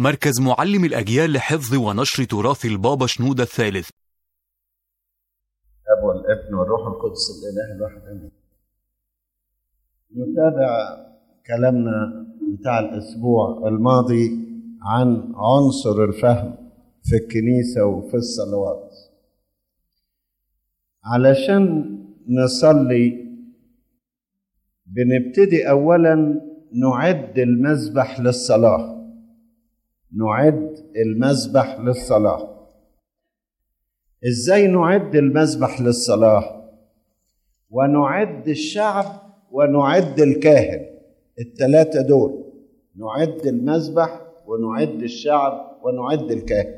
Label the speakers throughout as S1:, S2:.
S1: مركز معلم الأجيال لحفظ ونشر تراث البابا شنودة الثالث.
S2: الأب والابن والروح القدس الإله الواحد آمين. نتابع كلامنا بتاع الأسبوع الماضي عن عنصر الفهم في الكنيسة وفي الصلوات. علشان نصلي بنبتدي أولا نعد المذبح للصلاة. نعد المذبح للصلاة. إزاي نعد المذبح للصلاة؟ ونعد الشعب ونعد الكاهن، الثلاثة دول، نعد المذبح ونعد الشعب ونعد الكاهن.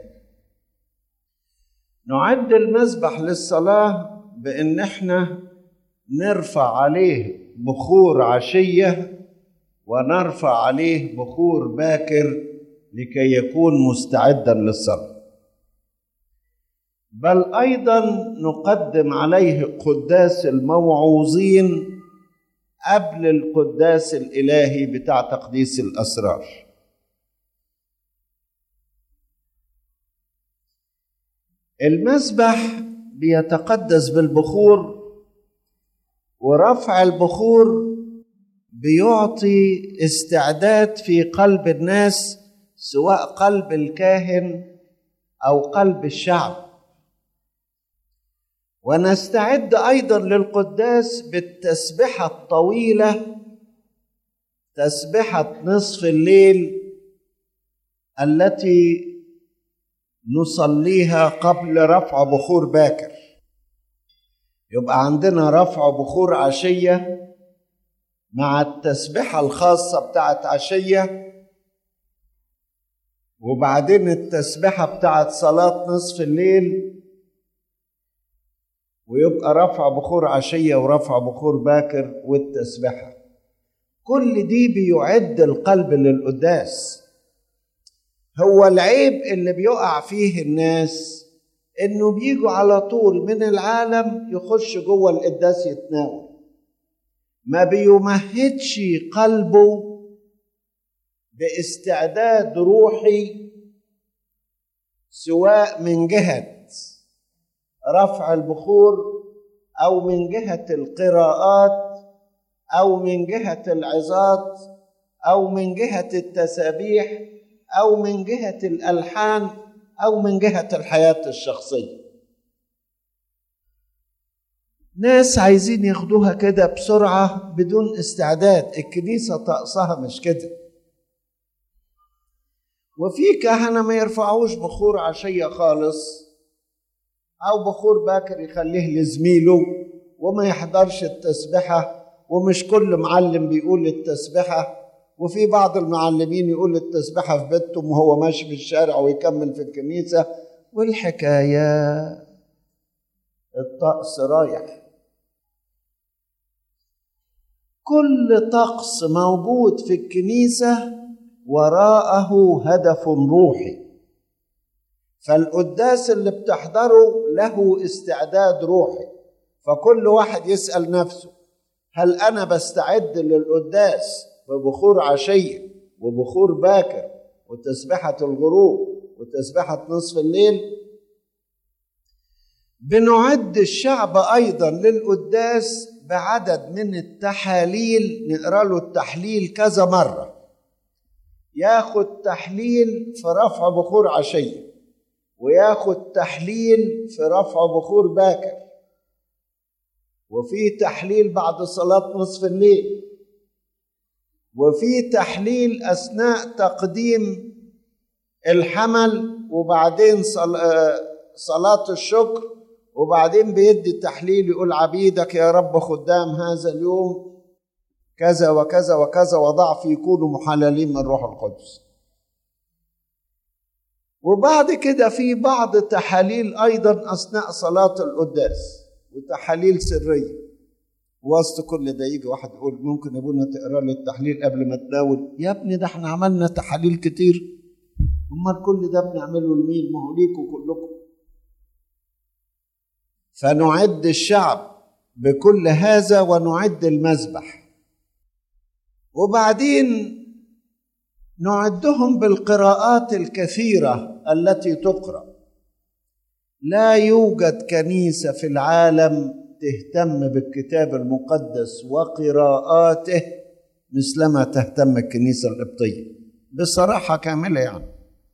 S2: نعد المذبح للصلاة بأن احنا نرفع عليه بخور عشية ونرفع عليه بخور باكر لكي يكون مستعدا للصلاة. بل أيضا نقدم عليه قداس الموعوظين قبل القداس الإلهي بتاع تقديس الأسرار. المذبح بيتقدس بالبخور، ورفع البخور بيعطي استعداد في قلب الناس، سواء قلب الكاهن أو قلب الشعب. ونستعد أيضا للقداس بالتسبحة الطويلة، تسبحة نصف الليل التي نصليها قبل رفع بخور باكر. يبقى عندنا رفع بخور عشية مع التسبحة الخاصة بتاعت عشية، وبعدين التسبحة بتاعت صلاة نصف الليل، ويبقى رفع بخور عشية ورفع بخور باكر والتسبحة. كل دي بيعد القلب للقداس. هو العيب اللي بيقع فيه الناس انه بيجوا على طول من العالم يخش جوه القداس يتناول، ما بيمهدش قلبه باستعداد روحي، سواء من جهة رفع البخور أو من جهة القراءات أو من جهة العظات أو من جهة التسابيح أو من جهة الألحان أو من جهة الحياة الشخصية. ناس عايزين ياخدوها كده بسرعة بدون استعداد. الكنيسة طقسها مش كده. وفي كهنة ما يرفعوش بخور عشية خالص أو بخور باكر يخليه لزميله وما يحضرش التسبحة، ومش كل معلم بيقول التسبحة، وفي بعض المعلمين يقول التسبحة في بيتهم وهو ماشي في الشارع ويكمل في الكنيسة. والحكاية الطقس رايح. كل طقس موجود في الكنيسة وراءه هدف روحي. فالقداس اللي بتحضره له استعداد روحي. فكل واحد يسأل نفسه، هل أنا بستعد للقداس ببخور عشية وبخور باكر وتسبحة الغروب وتسبحة نصف الليل؟ بنعد الشعب أيضا للقداس بعدد من التحاليل، نقرأ له التحليل كذا مرة. ياخد تحليل في رفع بخور عشية، وياخد تحليل في رفع بخور باكر، وفي تحليل بعد صلاة نصف الليل، وفي تحليل أثناء تقديم الحمل، وبعدين صلاة الشكر، وبعدين بيدي تحليل يقول عبيدك يا رب خدام هذا اليوم كذا وكذا وكذا وضعف يكونوا محللين من روح القدس. وبعد كده في بعض تحاليل أيضا أثناء صلاة القداس وتحاليل سرية. وسط كل ده يجي واحد يقول ممكن ابونا تقرأ لي التحليل قبل ما تناول؟ يا ابني ده احنا عملنا تحاليل كتير، امال كل ده بنعمله لمين؟ ما هو ليكوا كلكم. فنعد الشعب بكل هذا ونعد المذبح. وبعدين نعدهم بالقراءات الكثيرة التي تقرأ. لا يوجد كنيسة في العالم تهتم بالكتاب المقدس وقراءاته مثلما تهتم الكنيسة القبطية، بصراحة كاملة يعني،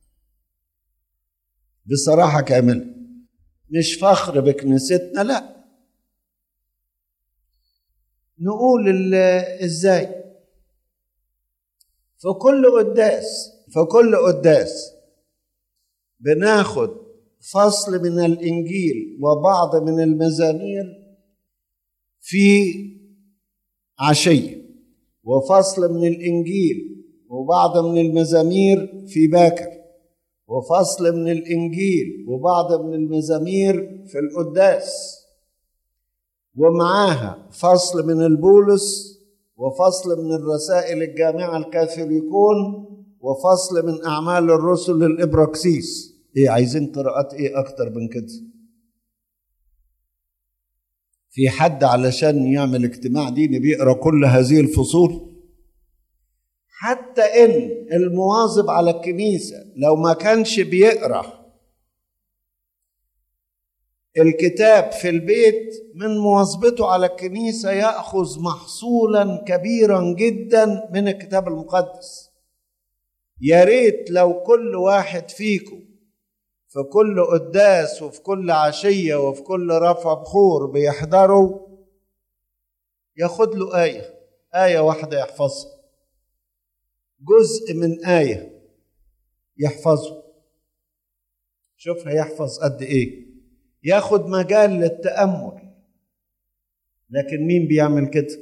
S2: بصراحة كاملة، مش فخر بكنيستنا، لا. نقول ازاي؟ في كل قداس بناخد فصل من الإنجيل وبعض من المزامير في عشية، وفصل من الإنجيل وبعض من المزامير في باكر، وفصل من الإنجيل وبعض من المزامير في القداس، ومعاها فصل من البولس، وفصل من الرسائل الجامعة الكاثوليكون، وفصل من أعمال الرسل للإبراكسيس. إيه عايزين قراءات إيه أكتر من كده؟ في حد علشان يعمل اجتماع ديني بيقرأ كل هذه الفصول؟ حتى إن المواظب على الكنيسة لو ما كانش بيقرأ الكتاب في البيت، من مواظبته على الكنيسة يأخذ محصولا كبيرا جدا من الكتاب المقدس. يا ريت لو كل واحد فيكم في كل قداس وفي كل عشية وفي كل رفع بخور بيحضروا ياخد له آية واحدة يحفظها، جزء من آية يحفظه. شوف هيحفظ قد إيه، ياخد مجال للتأمل. لكن مين بيعمل كده؟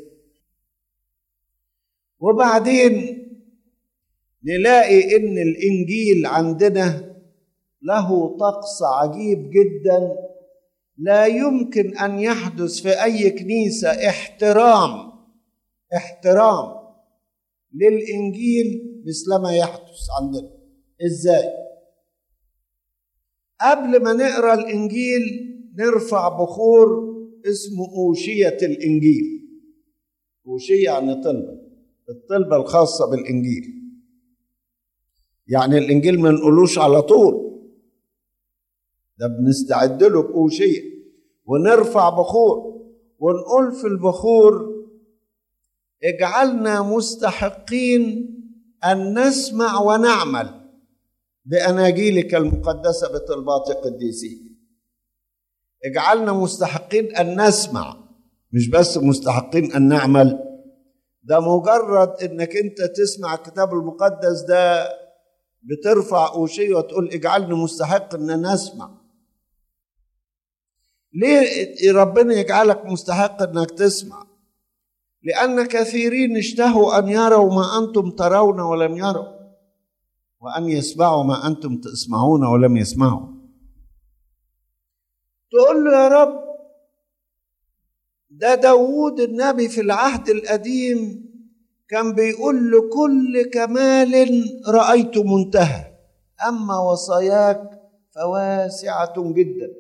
S2: وبعدين نلاقي إن الإنجيل عندنا له طقس عجيب جدا، لا يمكن أن يحدث في أي كنيسة احترام للإنجيل مثلما يحدث عندنا. إزاي؟ قبل ما نقرأ الإنجيل نرفع بخور اسمه أوشية الإنجيل. أوشية يعني الطلبة الخاصة بالإنجيل. يعني الإنجيل ما نقولوش على طول، ده بنستعد له بأوشية، ونرفع بخور ونقول في البخور: اجعلنا مستحقين أن نسمع ونعمل بأناجيلك المقدسة بطلبات قديسيك. اجعلنا مستحقين أن نسمع، مش بس مستحقين أن نعمل. ده مجرد إنك أنت تسمع الكتاب المقدس ده بترفع أوشية وتقول اجعلني مستحق أن نسمع. ليه ربنا يجعلك مستحق أنك تسمع؟ لأن كثيرين اشتهوا أن يروا ما أنتم ترون ولم يروا، وأن يسمعوا ما أنتم تسمعون ولم يسمعوا. تقول له: يا رب، ده داود النبي في العهد القديم كان بيقول: لكل كمال رأيت منتهى، أما وصاياك فواسعة جدا.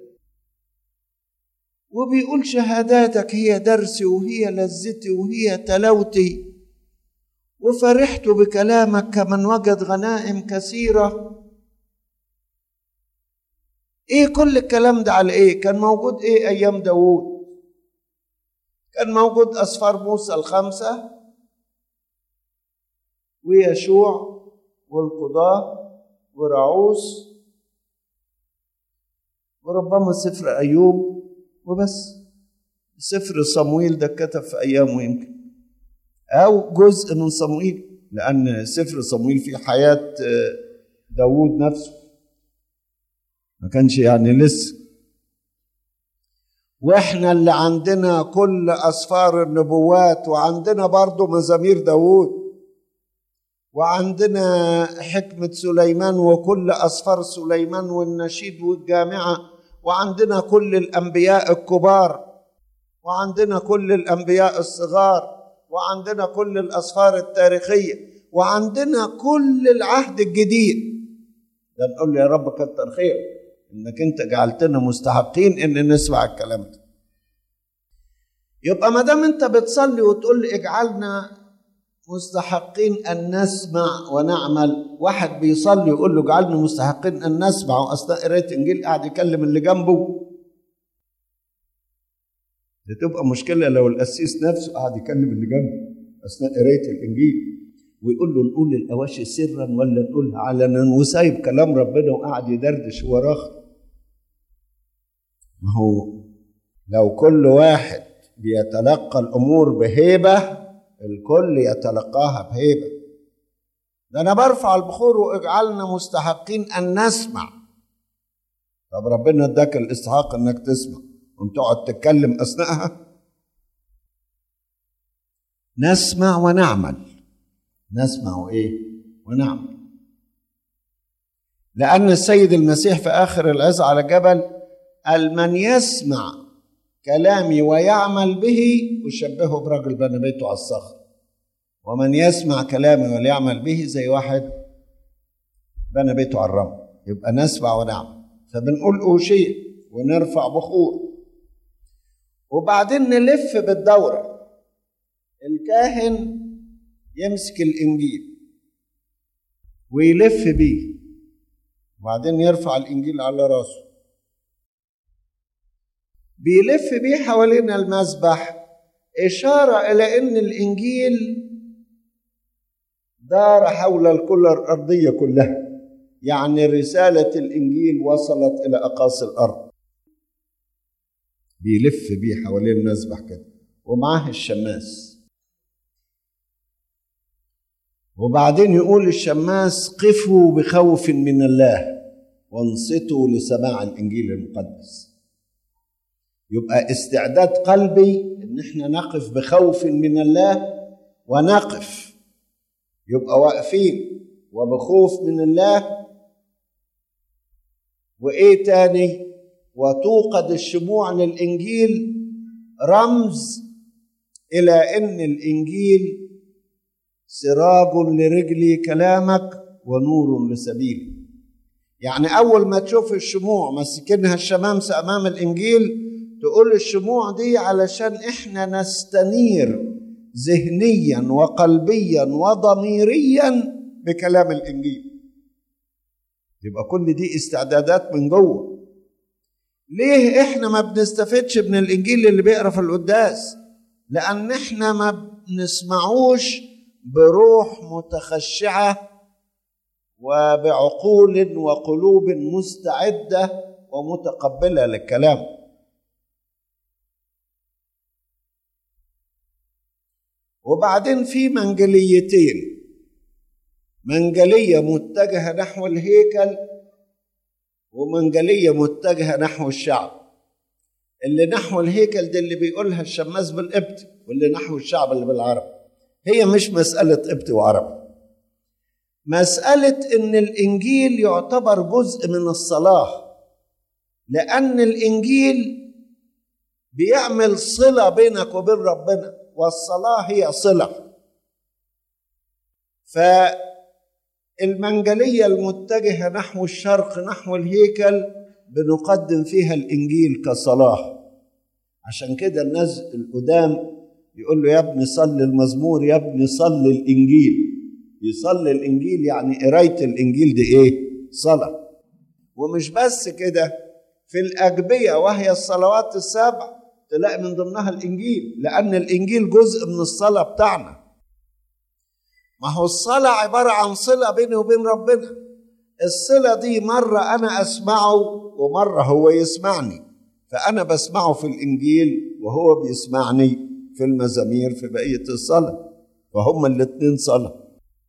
S2: وبيقول: شهاداتك هي درسي وهي لذتي وهي تلاوتي، وفرحت بكلامك كمن وجد غنائم كثيرة. ايه كل الكلام ده على ايه؟ كان موجود ايه ايام داود؟ كان موجود أسفار موسى 5 ويشوع والقضاة ورعوس وربما سفر أيوب وبس. سفر صمويل ده كتب في أيامه يمكن، أو جزء من صمويل، لأن سفر صمويل في حياة داود نفسه، ما كانش يعني لسه. وإحنا اللي عندنا كل أسفار النبوات، وعندنا برضو مزامير داود، وعندنا حكمة سليمان وكل أسفار سليمان والنشيد والجامعة، وعندنا كل الأنبياء الكبار، وعندنا كل الأنبياء الصغار، وعندنا كل الأسفار التاريخية، وعندنا كل العهد الجديد. ده نقول له: يا رب كتر خيرك إنك أنت جعلتنا مستحقين إن نسمع الكلام ده. يبقى ما دام أنت بتصلي وتقول اجعلنا مستحقين أن نسمع ونعمل. واحد بيصلي يقول له اجعلنا مستحقين أن نسمع، وأثناء قراية إنجيل قاعد يكلم اللي جنبه. دي تبقى مشكلة لو القسيس نفسه قاعد يكلم اللي جنبه أثناء قراية الإنجيل، ويقول له نقول الأواشي سرا ولا نقولها علنا، وسايب كلام ربنا وقاعد يدردش وراه. ما هو لو كل واحد بيتلقى الأمور بهيبة الكل يتلقاها بهيبة. ده أنا برفع البخور واجعلنا مستحقين أن نسمع. طب ربنا اداك الاستحقاق أنك تسمع وتقعد تتكلم أثناءها؟ نسمع ونعمل. نسمع وإيه؟ ونعمل. لأن السيد المسيح في آخر العظة على الجبل قال من يسمع كلامي ويعمل به أشبهه برجل بنى بيته على الصخر. ومن يسمع كلامي ويعمل به زي واحد بنى بيته على الرمل. يبقى نسمع ونعمل. فبنقول أوشية ونرفع بخور، وبعدين نلف بالدورة. الكاهن يمسك الإنجيل ويلف بيه، وبعدين يرفع الإنجيل على راسه، بيلف بيه حوالين المذبح، إشارة إلى أن الإنجيل دار حول الكرة الأرضية كلها. يعني رسالة الإنجيل وصلت إلى أقاصي الأرض. بيلف بيه حوالين المذبح كده، ومعاه الشماس. وبعدين يقول الشماس قفوا بخوف من الله وانصتوا لسماع الإنجيل المقدس. يبقى استعداد قلبي ان احنا نقف بخوف من الله ونقف، يبقى واقفين وبخوف من الله. وايه تاني؟ وتوقد الشموع للإنجيل، رمز الى ان الإنجيل سراج لرجلي كلامك ونور لسبيلي. يعني اول ما تشوف الشموع ماسكينها الشمامسة امام الإنجيل تقول الشموع دي علشان احنا نستنير ذهنيا وقلبيا وضميريا بكلام الإنجيل. يبقى كل دي استعدادات من جوه. ليه احنا ما بنستفدش من الإنجيل اللي بيقرأ في القداس؟ لأن احنا ما بنسمعوش بروح متخشعة وبعقول وقلوب مستعدة ومتقبلة للكلام. وبعدين في منجليتين، منجلية متجهة نحو الهيكل ومنجلية متجهة نحو الشعب. اللي نحو الهيكل دي اللي بيقولها الشماس بالقبط، واللي نحو الشعب اللي بالعربي. هي مش مسألة قبط وعربي، مسألة إن الإنجيل يعتبر جزء من الصلاة، لأن الإنجيل بيعمل صلة بينك وبين ربنا، والصلاة هي صلة. فالمنجلية المتجهة نحو الشرق نحو الهيكل بنقدم فيها الإنجيل كصلاة. عشان كده الناس القدام يقول له يا ابني صلي المزمور، يا ابني صلي الإنجيل. يصلي الإنجيل يعني قراية الإنجيل دي إيه؟ صلاة. ومش بس كده، في الأجبية وهي الصلوات السبع تلاقي من ضمنها الإنجيل، لأن الإنجيل جزء من الصلاة بتاعنا. ما هو الصلاة عبارة عن صلة بيني وبين ربنا. الصلة دي مرة أنا أسمعه ومرة هو يسمعني، فأنا بسمعه في الإنجيل وهو بيسمعني في المزامير في بقية الصلاة، فهم الاتنين صلاة.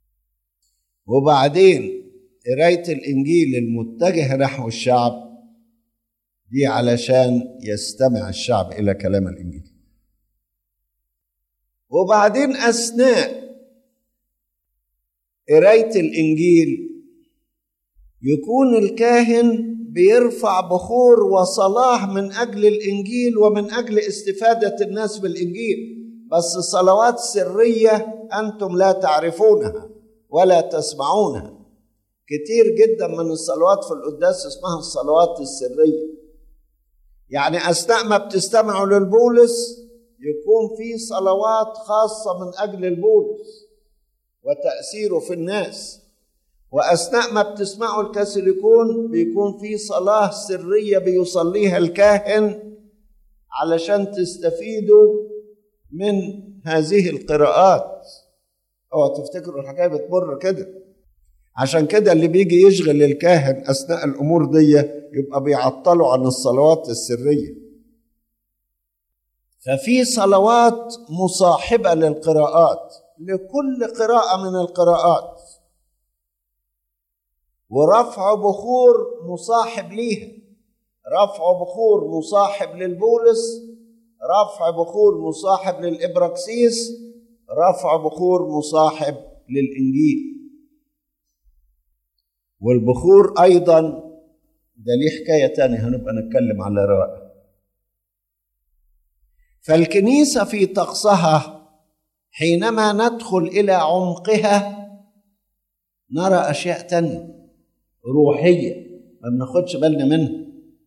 S2: وبعدين قراية الإنجيل المتجهة نحو الشعب دي علشان يستمع الشعب إلى كلام الإنجيل. وبعدين أثناء قراية الإنجيل يكون الكاهن بيرفع بخور وصلاة من أجل الإنجيل ومن أجل استفادة الناس بالإنجيل، بس صلوات سرية أنتم لا تعرفونها ولا تسمعونها. كتير جدا من الصلوات في القداس اسمها الصلوات السرية. يعني أثناء ما بتستمعوا للبولس يكون في صلوات خاصة من أجل البولس، وتأثيره في الناس. وأثناء ما بتسمعوا الكاثوليكون بيكون في صلاة سرية بيصليها الكاهن علشان تستفيدوا من هذه القراءات. اوعوا تفتكروا الحكاية بتمر كده. عشان كده اللي بيجي يشغل الكاهن أثناء الأمور دي يبقى بيعطلوا عن الصلوات السرية. ففي صلوات مصاحبة للقراءات، لكل قراءة من القراءات، ورفع بخور مصاحب ليها. رفع بخور مصاحب للبولس، رفع بخور مصاحب للإبراكسيس، رفع بخور مصاحب للإنجيل. والبخور أيضا ده ليه حكاية تانية هنبقى نتكلم على رواقة. فالكنيسة في طقسها حينما ندخل إلى عمقها نرى أشياء تانية روحية ما بناخدش بالنا منها.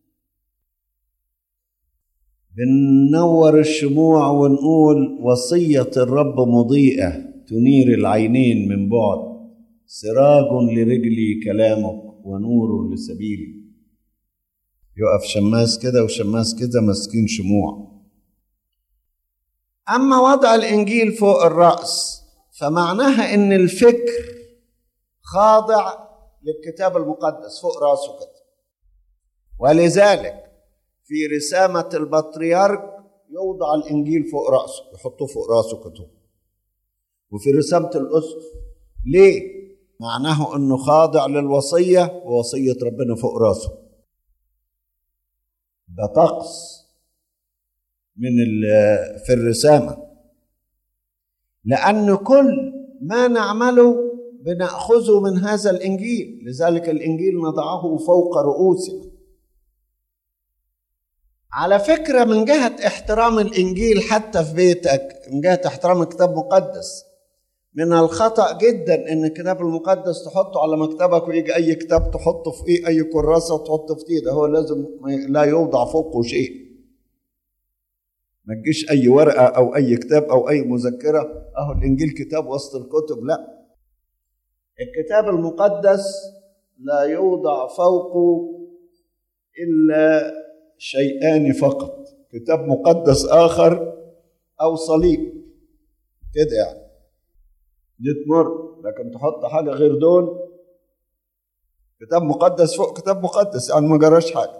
S2: بننور الشموع ونقول وصية الرب مضيئة تنير العينين من بعد، سراج لرجلي كلامك ونور لسبيلي. يقف شماس كده وشماس كده ماسكين شموع. أما وضع الإنجيل فوق الرأس فمعناها إن الفكر خاضع للكتاب المقدس فوق رأسه كده. ولذلك في رسامة البطريرك يوضع الإنجيل فوق رأسه، يحطوه فوق رأسه كتب. وفي رسامة الأسقف ليه؟ معناه أنه خاضع للوصية، ووصية ربنا فوق رأسه. ده طقس في الرسامة، لأن كل ما نعمله بنأخذه من هذا الإنجيل. لذلك الإنجيل نضعه فوق رؤوسنا. على فكرة من جهة احترام الإنجيل حتى في بيتك، من جهة احترام الكتاب المقدس، من الخطأ جدا إن الكتاب المقدس تحطه على مكتبك ويجي أي كتاب تحطه في أي كراسة وتحطه في ده. هو لازم لا يوضع فوقه شيء. ما تجيش أي ورقة أو أي كتاب أو أي مذكرة أهو الإنجيل كتاب وسط الكتب. لا، الكتاب المقدس لا يوضع فوقه إلا شيئان فقط، كتاب مقدس آخر أو صليب كده يعني دي تمر. لكن تحط حاجة غير دول، كتاب مقدس فوق كتاب مقدس يعني ما جراش حاجة،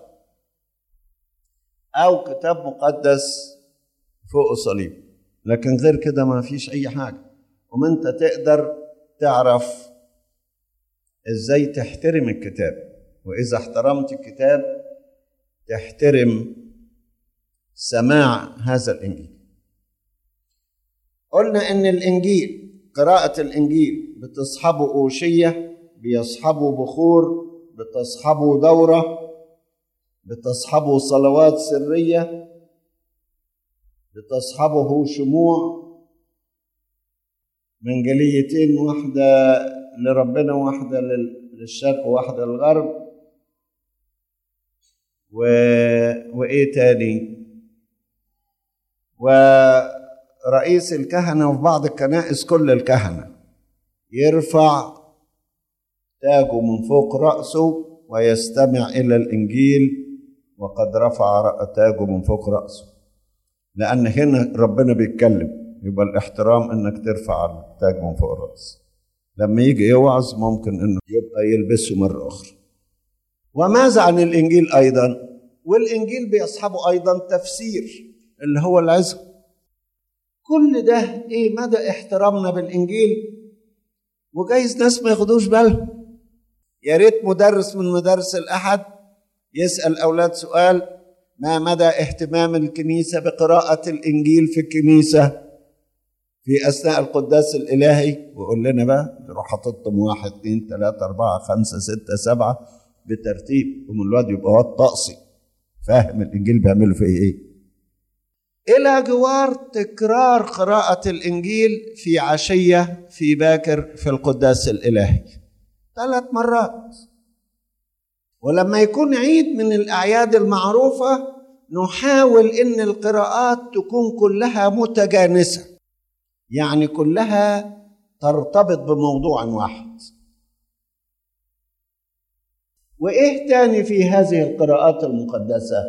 S2: أو كتاب مقدس فوق صليب. لكن غير كده ما فيش أي حاجة. وما أنت تقدر تعرف إزاي تحترم الكتاب، وإذا احترمت الكتاب تحترم سماع هذا الإنجيل. قلنا إن الإنجيل، قراءة الإنجيل بتصحبه أوشية، بيصحبه بخور، بتصحبه دورة، بتصحبه صلوات سرية، بتصحبه شموع منجليتين، واحدة لربنا واحدة للشرق وواحدة للغرب. وإيه تاني؟ ورئيس الكهنة وفي بعض الكنائس كل الكهنة يرفع تاجه من فوق رأسه ويستمع إلى الإنجيل وقد رفع تاجه من فوق رأسه، لأن هنا ربنا بيتكلم. يبقى الاحترام إنك ترفع التاج من فوق الرأس. لما يجي يوعظ ممكن إنه يبقى يلبسه مرة أخرى. وماذا عن الإنجيل أيضا؟ والإنجيل بيصحبه أيضا تفسير اللي هو العظة. كل ده إيه مدى احترامنا بالإنجيل؟ وجايز ناس ما ياخدوش بالهم. يا ريت مدرس من مدارس الأحد يسأل أولاد سؤال: ما مدى اهتمام الكنيسة بقراءة الإنجيل في الكنيسة في أثناء القداس الإلهي؟ وقول لنا بقى، تروح حاططهم 1 2 3 4 5 6 7 بترتيب، ومن الواد يبقى واد طقسي فاهم الإنجيل بيعملوا فيه إيه. إلى جوار تكرار قراءة الإنجيل في عشية، في باكر، في القداس الإلهي 3 مرات. ولما يكون عيد من الأعياد المعروفة نحاول إن القراءات تكون كلها متجانسة، يعني كلها ترتبط بموضوع واحد. وإيه تاني في هذه القراءات المقدسة؟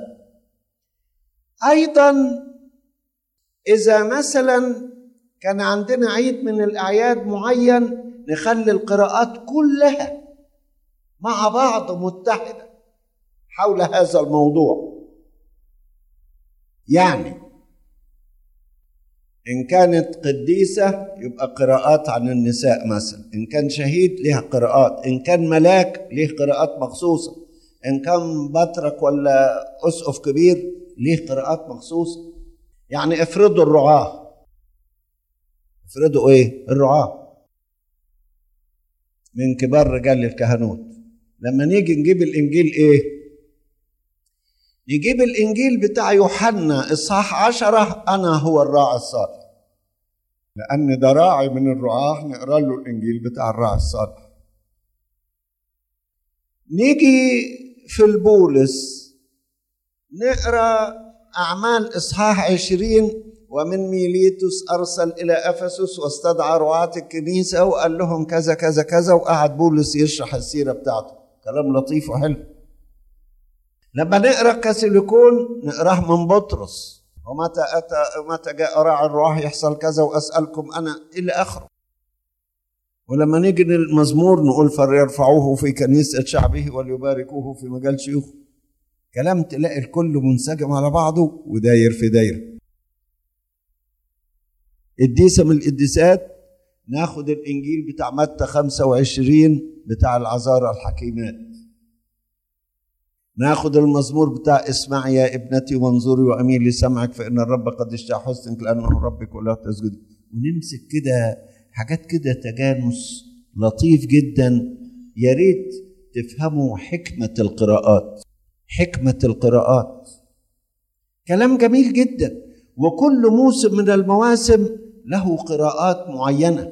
S2: أيضا إذا مثلا كان عندنا عيد من الأعياد معين، نخلي القراءات كلها مع بعض متحدة حول هذا الموضوع. يعني إن كانت قديسة يبقى قراءات عن النساء مثلا، إن كان شهيد لها قراءات، إن كان ملاك له قراءات مخصوصة، إن كان بطرك ولا أسقف كبير له قراءات مخصوصة. يعني افرضوا الرعاة، افرضوا إيه؟ الرعاة من كبار رجال الكهنوت، لما نيجي نجيب الإنجيل إيه؟ نجيب الإنجيل بتاع يوحنا إصحاح 10 أنا هو الراعي الصالح، لأن ده راعي من الرعاة، نقرأ له الإنجيل بتاع الراعي الصالح. نيجي في البولس نقرأ أعمال إصحاح 20 ومن ميليتوس أرسل إلى أفسس واستدعى رعاة الكنيسة وقال لهم كذا كذا كذا، وقعد بولس يشرح السيرة بتاعته، كلام لطيف وحلو. لما نقرأ كاسيليكون نقراه من بطرس، ومتى جاء راعي الرعاة يحصل كذا وأسألكم أنا إلى آخره. ولما نيجي للمزمور نقول فليرفعوه في كنيسة شعبه وليباركوه في مجال شيوخه. كلام تلاقي الكل منسجم على بعضه وداير في دايره. قديسة من القديسات ناخد الإنجيل بتاع متى 25 بتاع العذارى الحكيمات، ناخد المزمور بتاع اسمعي يا ابنتي وانظري وأميلي سمعك فإن الرب قد اشتاق حسنك لأنه ربك ولا تسجد. ونمسك كده حاجات كده تجانس لطيف جدا. يا ريت تفهموا حكمة القراءات، حكمة القراءات كلام جميل جدا. وكل موسم من المواسم له قراءات معينة.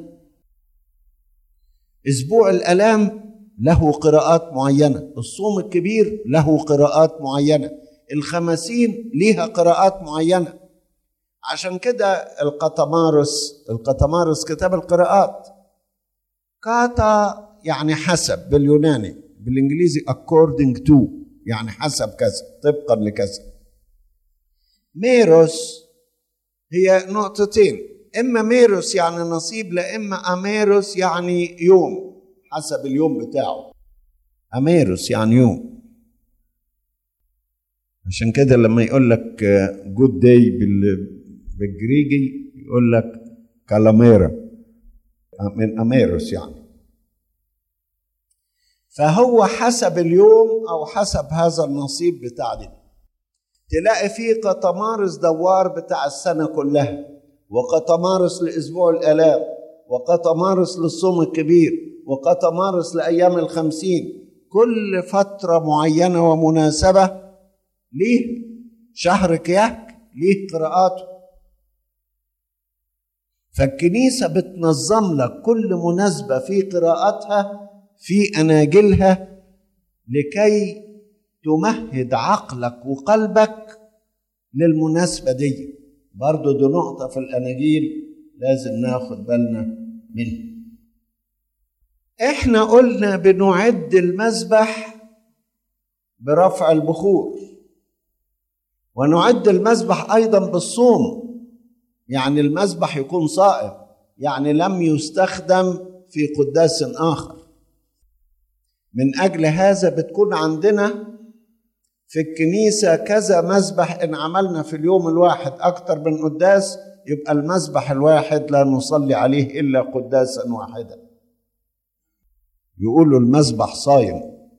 S2: أسبوع الآلام له قراءات معينة، الصوم الكبير له قراءات معينة، الخمسين ليها قراءات معينة. عشان كده القطمارس كتاب القراءات. كاتا يعني حسب باليوناني، بالإنجليزي according to يعني حسب كذا، طبقا لكذا. ميروس هي نقطتين، إما ميروس يعني نصيب، لا إما أميروس يعني يوم، حسب اليوم بتاعه. أميروس يعني يوم. عشان كده لما يقول لك جود داي بالجريجي يقول لك كالاميرا من أميروس يعني. فهو حسب اليوم أو حسب هذا النصيب بتاع دي. تلاقي فيه قطمارس دوار بتاع السنة كلها، وقطمارس لأسبوع الآلام، وقطمارس للصوم الكبير، وقطمارس لأيام الخمسين. كل فترة معينة ومناسبة ليه شهر كياك ليه قراءاته. فالكنيسة بتنظم لك كل مناسبة في قراءاتها في أناجيلها لكي تمهد عقلك وقلبك للمناسبة دي. برضو دي نقطة في الأناجيل لازم ناخد بالنا منها. احنا قلنا بنعد المذبح برفع البخور، ونعد المذبح أيضا بالصوم، يعني المذبح يكون صائم، يعني لم يستخدم في قداس آخر. من أجل هذا بتكون عندنا في الكنيسة كذا مذبح. إن عملنا في اليوم الواحد أكتر من قداس يبقى المذبح الواحد لا نصلي عليه إلا قداسا واحدا. يقولوا المذبح صايم،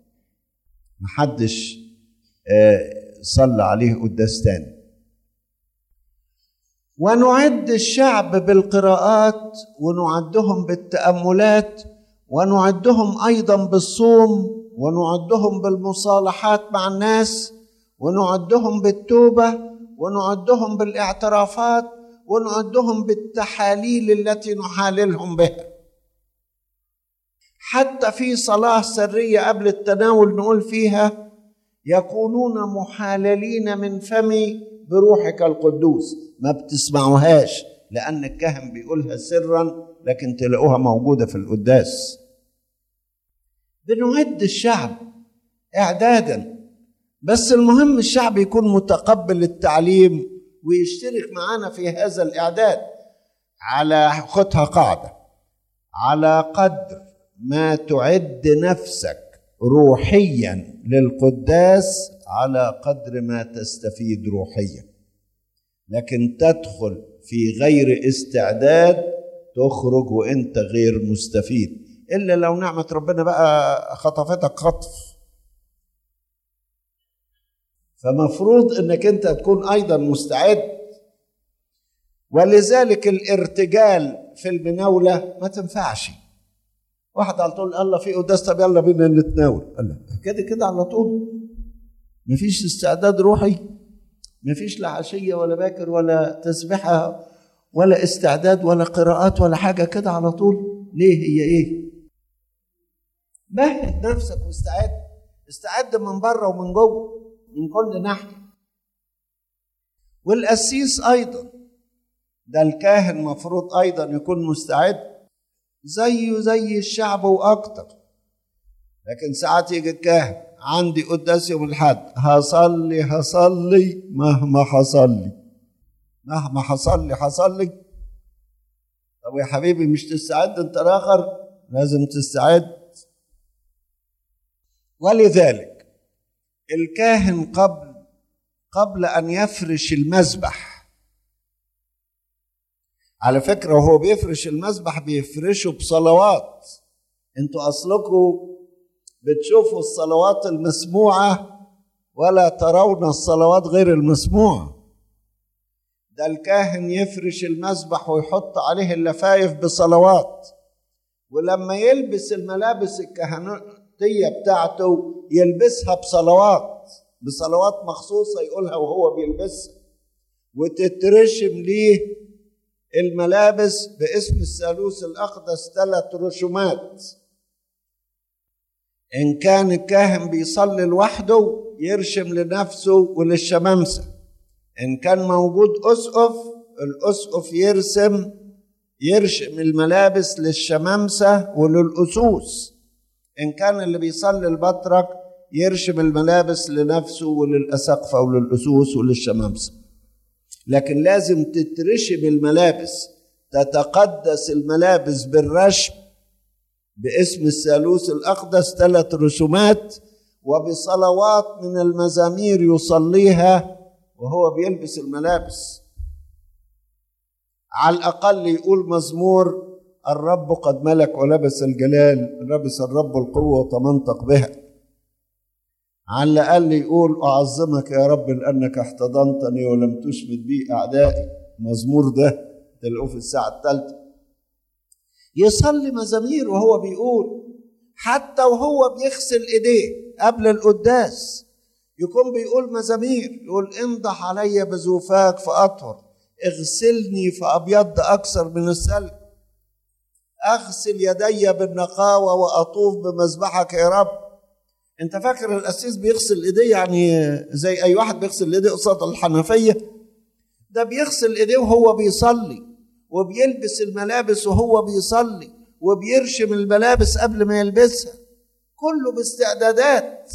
S2: محدش صلى عليه قداس تاني. ونعد الشعب بالقراءات، ونعدهم بالتأملات، ونعدهم أيضا بالصوم، ونعدهم بالمصالحات مع الناس، ونعدهم بالتوبة، ونعدهم بالاعترافات، ونعدهم بالتحاليل التي نحاللهم بها. حتى في صلاة سرية قبل التناول نقول فيها يكونون محاللين من فمي بروحك القدوس. ما بتسمعوهاش لأن الكاهن بيقولها سرا لكن تلاقوها موجودة في القداس. بنعد الشعب إعدادا، بس المهم الشعب يكون متقبل التعليم ويشترك معنا في هذا الإعداد. خدها قاعدة: على قدر ما تعد نفسك روحيا للقداس على قدر ما تستفيد روحيا. لكن تدخل في غير استعداد تخرج وانت غير مستفيد، إلا لو نعمة ربنا بقى خطفتك خطف. فمفروض انك انت تكون ايضا مستعد. ولذلك الارتجال في المناولة ما تنفعش. واحد على طول الله في قداس، طب يلا بينا نتناول، الله كده على طول. مفيش استعداد روحي، مفيش لا عشية ولا باكر ولا تسبحة ولا استعداد ولا قراءات ولا حاجة، كده على طول. ليه؟ هي ايه؟ مهد نفسك واستعد. استعد من بره ومن جوه، من كل ناحية. والقسيس أيضا، ده الكاهن مفروض أيضا يكون مستعد زيه زي الشعب وأكتر. لكن ساعات يجي الكاهن: عندي قداس يوم الأحد، هصلي مهما حصل لي. طب يا حبيبي مش تستعد انت الآخر؟ لازم تستعد. ولذلك الكاهن قبل أن يفرش المذبح، على فكرة وهو بيفرش المذبح بيفرشه بصلوات. انتوا أصلكم بتشوفوا الصلوات المسموعة ولا ترون الصلوات غير المسموعة. ده الكاهن يفرش المذبح ويحط عليه اللفايف بصلوات، ولما يلبس الملابس الكهنوتية بتاعته يلبسها بصلوات مخصوصة يقولها وهو بيلبسها، وتترشم ليه الملابس باسم الثالوث الأقدس 3 رشومات. إن كان الكاهن بيصلي لوحده يرشم لنفسه وللشمامسة. إن كان موجود الأسقف يرشم الملابس للشمامسة وللأسوس. إن كان اللي بيصلي البطرك يرشم الملابس لنفسه وللأساقفة وللأسوس وللشمامسة. لكن لازم تترشم الملابس، تتقدس الملابس بالرشم باسم الثالوث الأقدس 3 رسومات، وبصلوات من المزامير يصليها وهو بيلبس الملابس. على الأقل يقول مزمور: الرب قد ملك ولبس الجلال، لبس الرب القوة وتمنطق بها. على الأقل يقول: أعظمك يا رب لأنك احتضنتني ولم تشمت بي أعدائي. مزمور ده تلاقوه في الساعة 3. يصلي مزامير وهو بيقول، حتى وهو بيغسل إيديه قبل القداس يكون بيقول مزامير، يقول: انضح علي بزوفاك فأطهر، اغسلني فأبيض أكثر من الثلج، أغسل يدي بالنقاوة وأطوف بمذبحك يا رب. انت فاكر القسيس بيغسل ايديه يعني زي اي واحد بيغسل ايديه قصاد الحنفيه؟ ده بيغسل ايديه وهو بيصلي، وبيلبس الملابس وهو بيصلي، وبيرشم الملابس قبل ما يلبسها، كله باستعدادات.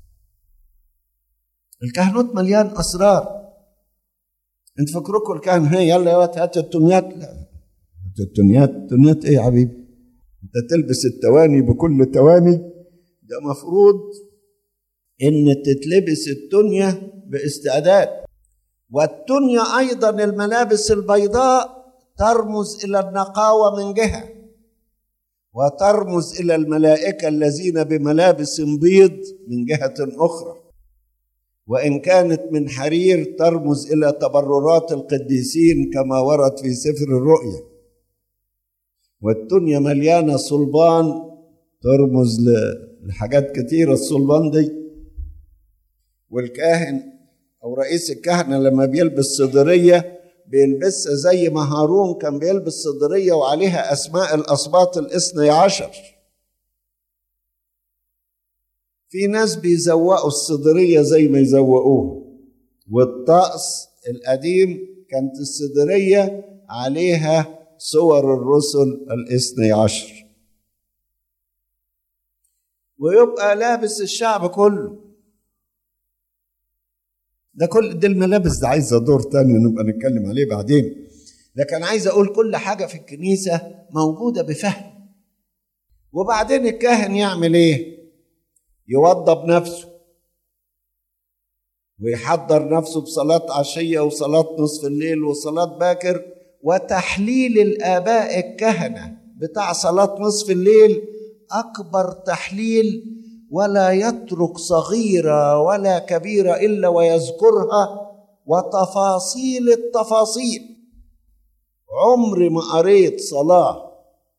S2: الكهنوت مليان اسرار. انت فاكركم الكهن يلا يا واد هات التونيات؟ لا، التونيات ايه يا حبيبي؟ انت تلبس التواني بكل تواني؟ ده مفروض ان تتلبس التونية باستعداد. والتونية ايضا الملابس البيضاء ترمز الى النقاوة من جهة، وترمز الى الملائكة الذين بملابس بيض من جهة اخرى. وان كانت من حرير ترمز الى تبررات القديسين كما ورد في سفر الرؤيا. والتونية مليانة صلبان ترمز لحاجات كتيرة الصلبان دي. والكاهن أو رئيس الكهنة لما بيلبس صدرية بيلبسها زي ما هارون كان بيلبس صدرية وعليها أسماء الأسباط 12. في ناس بيزوقوا الصدرية زي ما يزوقوها. والطقس القديم كانت الصدرية عليها صور الرسل 12، ويبقى لابس الشعب كله. دي الملابس ده عايزة دور تاني نبقى نتكلم عليه بعدين، لكن عايز أقول كل حاجة في الكنيسة موجودة بفهم. وبعدين الكاهن يعمل إيه؟ يوضب نفسه ويحضر نفسه بصلاة عشية وصلاة نصف الليل وصلاة باكر، وتحليل الآباء الكهنة بتاع صلاة نصف الليل أكبر تحليل، ولا يترك صغيرة ولا كبيرة إلا ويذكرها، وتفاصيل التفاصيل. عمري ما قريت صلاة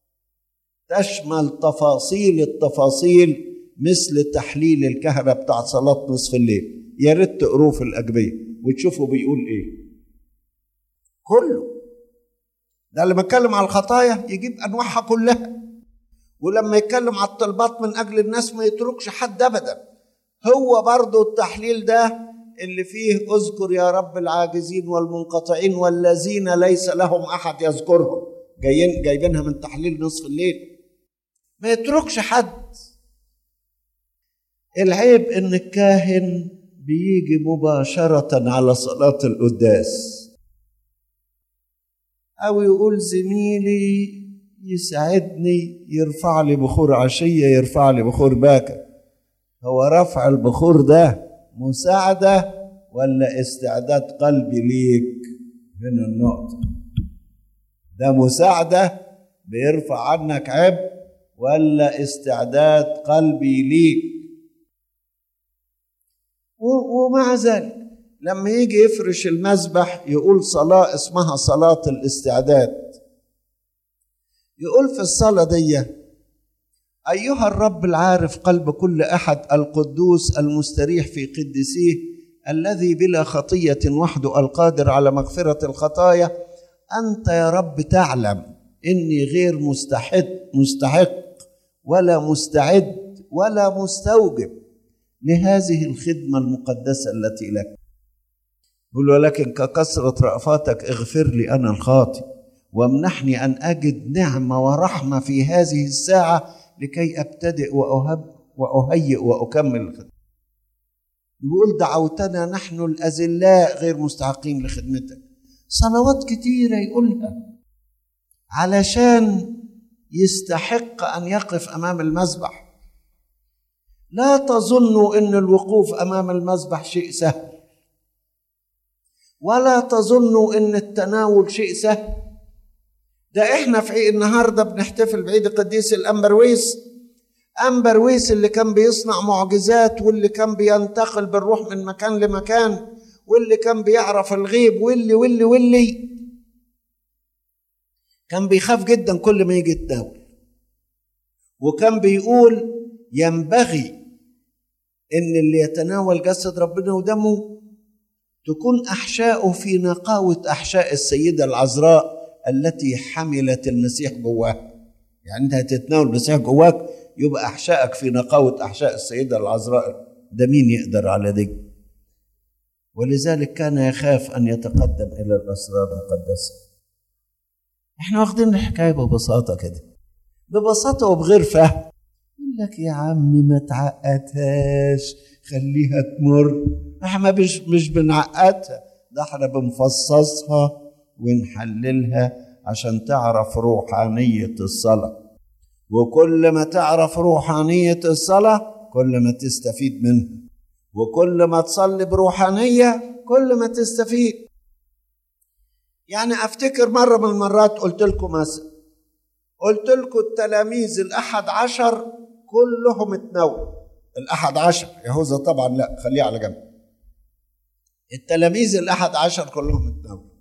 S2: تشمل تفاصيل التفاصيل مثل تحليل الكهنة بتاع صلاة نصف الليل. يا ريت تقروه في الأجبية وتشوفوا بيقول إيه كله. ده اللي بيتكلم على الخطايا يجيب أنواعها كلها، ولما يتكلم على الطلبات من أجل الناس ما يتركش حد أبدا. هو برضو التحليل ده اللي فيه اذكر يا رب العاجزين والمنقطعين والذين ليس لهم أحد يذكرهم، جايبينها من تحليل نصف الليل. ما يتركش حد. العيب إن الكاهن بيجي مباشرة على صلاة القداس، أو يقول زميلي يساعدني يرفع لي بخور عشية، يرفع لي بخور باكر. هو رفع البخور ده مساعدة ولا استعداد قلبي ليك؟ هنا النقطة. ده مساعدة بيرفع عنك عبء ولا استعداد قلبي ليك؟ ومع ذلك لما يجي يفرش المذبح يقول صلاة اسمها صلاة الاستعداد. يقول في الصلاة دي: أيها الرب العارف قلب كل أحد، القدوس المستريح في قدسيه، الذي بلا خطية وحده، القادر على مغفرة الخطايا، أنت يا رب تعلم إني غير مستحق ولا مستعد ولا مستوجب لهذه الخدمة المقدسة التي لك. يقول: ولكن ككثرة رأفاتك اغفر لي أنا الخاطئ، وامنحني أن أجد نعمة ورحمة في هذه الساعة لكي أبتدئ وأهيئ وأكمل الخدمة. يقول: دعوتنا نحن الأذلاء غير مستحقين لخدمتك. صلوات كتيرة يقولها علشان يستحق أن يقف أمام المذبح. لا تظنوا أن الوقوف أمام المذبح شيء سهل، ولا تظنوا أن التناول شيء سهل. ده إحنا في النهاردة بنحتفل بعيد القديس أمبرويس اللي كان بيصنع معجزات، واللي كان بينتقل بالروح من مكان لمكان، واللي كان بيعرف الغيب، واللي كان بيخاف جدا كل ما يجي يتناول، وكان بيقول ينبغي إن اللي يتناول جسد ربنا ودمه تكون أحشاؤه في نقاوة أحشاء السيدة العذراء التي حملت المسيح جواها. يعني أنت هتتناول المسيح جواك يبقى أحشائك في نقاوة أحشاء السيدة العذراء. ده مين يقدر على دي؟ ولذلك كان يخاف أن يتقدم إلى الأسرار المقدسة. إحنا واخدين الحكاية ببساطة كده، ببساطة وبغير فهم. يقول لك يا عمي ما تعقدهاش، خليها تمر. احنا مش بنعقدها، ده احنا بنفصصها ونحللها عشان تعرف روحانية الصلاة. وكل ما تعرف روحانية الصلاة كل ما تستفيد منها، وكل ما تصلي بروحانية كل ما تستفيد. يعني افتكر مرة من المرات قلت لكم التلاميذ 11 كلهم اتناولوا. 11 يهوذا طبعا لا، خليه على جنب. التلاميذ 11 كلهم اتناولوا.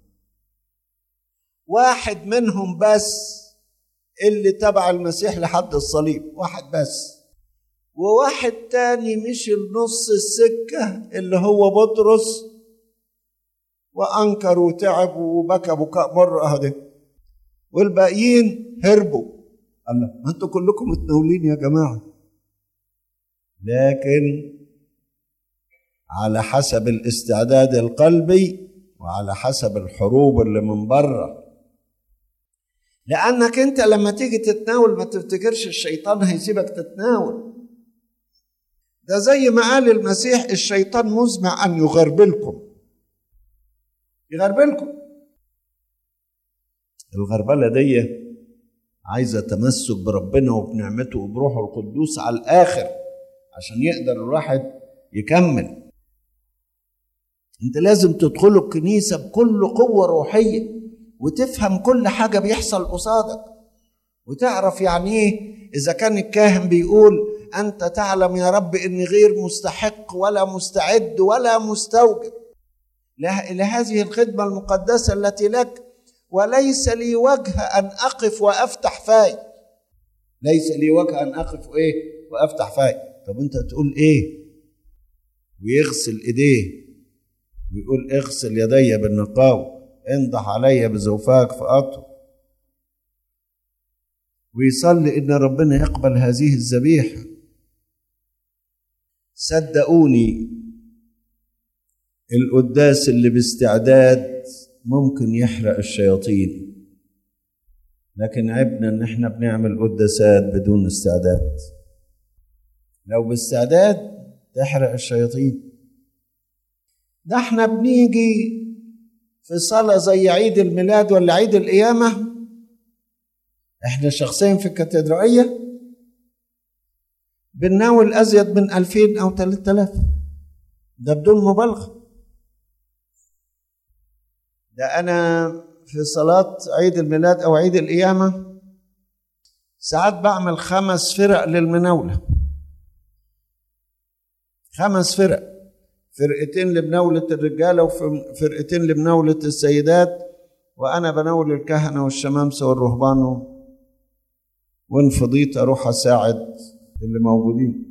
S2: واحد منهم بس اللي تبع المسيح لحد الصليب، واحد بس. وواحد تاني مشي النص السكة اللي هو بطرس، وأنكر وتعب وبكى بكاء مرة هذه، والباقيين هربوا. الله، ما انتوا كلكم متناولين يا جماعة. لكن على حسب الاستعداد القلبي وعلى حسب الحروب اللي من بره. لأنك أنت لما تيجي تتناول ما تفتكرش الشيطان هيسيبك تتناول. ده زي ما قال المسيح الشيطان مزمع أن يغربلكم. يغربلكم. الغربلة دي عايزة تمسك بربنا وبنعمته وبروحه القدوس على الآخر عشان يقدر الواحد يكمل. انت لازم تدخلوا الكنيسة بكل قوة روحية وتفهم كل حاجة بيحصل قصادك وتعرف يعني ايه إذا كان الكاهن بيقول أنت تعلم يا رب إني غير مستحق ولا مستعد ولا مستوجب لهذه الخدمة المقدسة التي لك، وليس لي وجه أن أقف وأفتح فاي. ليس لي وجه أن أقف وأفتح فاي. طب أنت تقول إيه؟ ويغسل إيديه ويقول اغسل يدي بالنقاوة، انضح علي بزوفاك فأطهر، ويصلي إن ربنا يقبل هذه الذبيحة. صدقوني القداس اللي باستعداد ممكن يحرق الشياطين، لكن عيبنا ان احنا بنعمل قداسات بدون استعداد. لو باستعداد تحرق الشياطين. ده احنا بنيجي في صلاة زي عيد الميلاد ولا عيد القيامة، احنا شخصيا في الكاتدرائية بنناول ازيد من 2000 او 3000، ده بدون مبالغة. ده أنا في صلاة عيد الميلاد أو عيد القيامة ساعات بعمل 5 فرق للمناولة. 5 فرق، فرقتين لمناولة الرجالة وفرقتين لمناولة السيدات، وأنا بناول الكهنة والشمامسة والرهبان، وإن فضيت أروح أساعد اللي موجودين.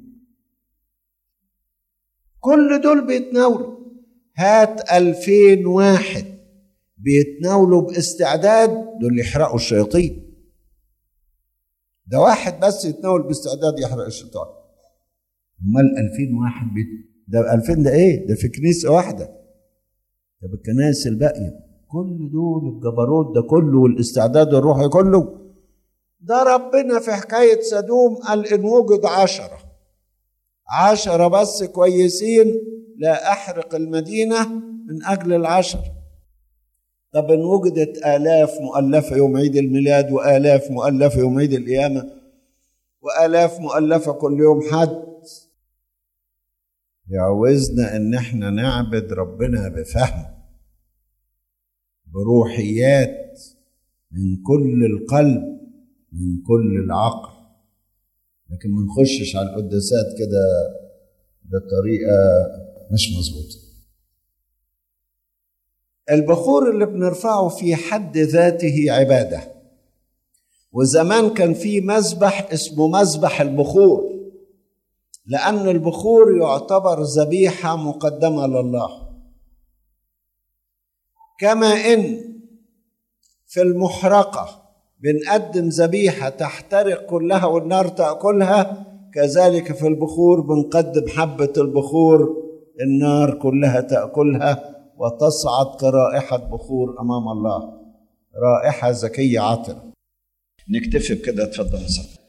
S2: كل دول بيتناولوا. هات 2000 واحد بيتناولوا باستعداد، دول يحرقوا الشياطين. ده واحد بس يتناول باستعداد يحرق الشيطان. امال 2000 واحد ده 2000 ده ايه؟ ده في كنيسه واحده. ده بالكنائس الباقيه كل دول الجبروت ده كله والاستعداد الروحي كله. ده ربنا في حكايه سدوم قال ان وجد 10 بس كويسين لا احرق المدينه من اجل 10. طب ان وجدت آلاف مؤلفة يوم عيد الميلاد وآلاف مؤلفة يوم عيد القيامة وآلاف مؤلفة كل يوم حد، يعوزنا ان احنا نعبد ربنا بفهم، بروحيات، من كل القلب، من كل العقل. لكن ما نخشش على القداسات كده بطريقة مش مظبوطة. البخور اللي بنرفعه في حد ذاته عبادة. وزمان كان في مذبح اسمه مذبح البخور، لأن البخور يعتبر ذبيحة مقدمة لله. كما إن في المحرقة بنقدم ذبيحة تحترق كلها والنار تأكلها، كذلك في البخور بنقدم حبة البخور النار كلها تأكلها وتصعد كرائحة بخور أمام الله، رائحة زكية عطرة. نكتفي بكده. اتفضل.